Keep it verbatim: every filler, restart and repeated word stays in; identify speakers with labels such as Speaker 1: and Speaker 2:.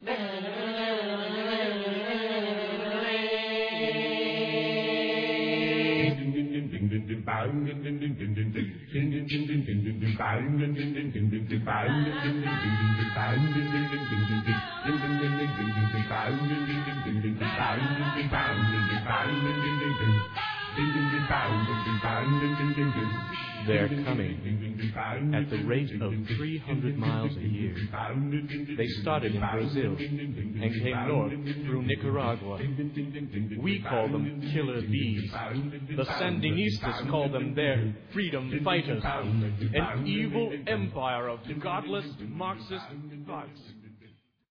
Speaker 1: They're coming at the rate of three hundred miles a year. They started in Brazil and came north through Nicaragua. We call them killer bees. The Sandinistas call them their freedom fighters. An evil empire of godless Marxist thugs.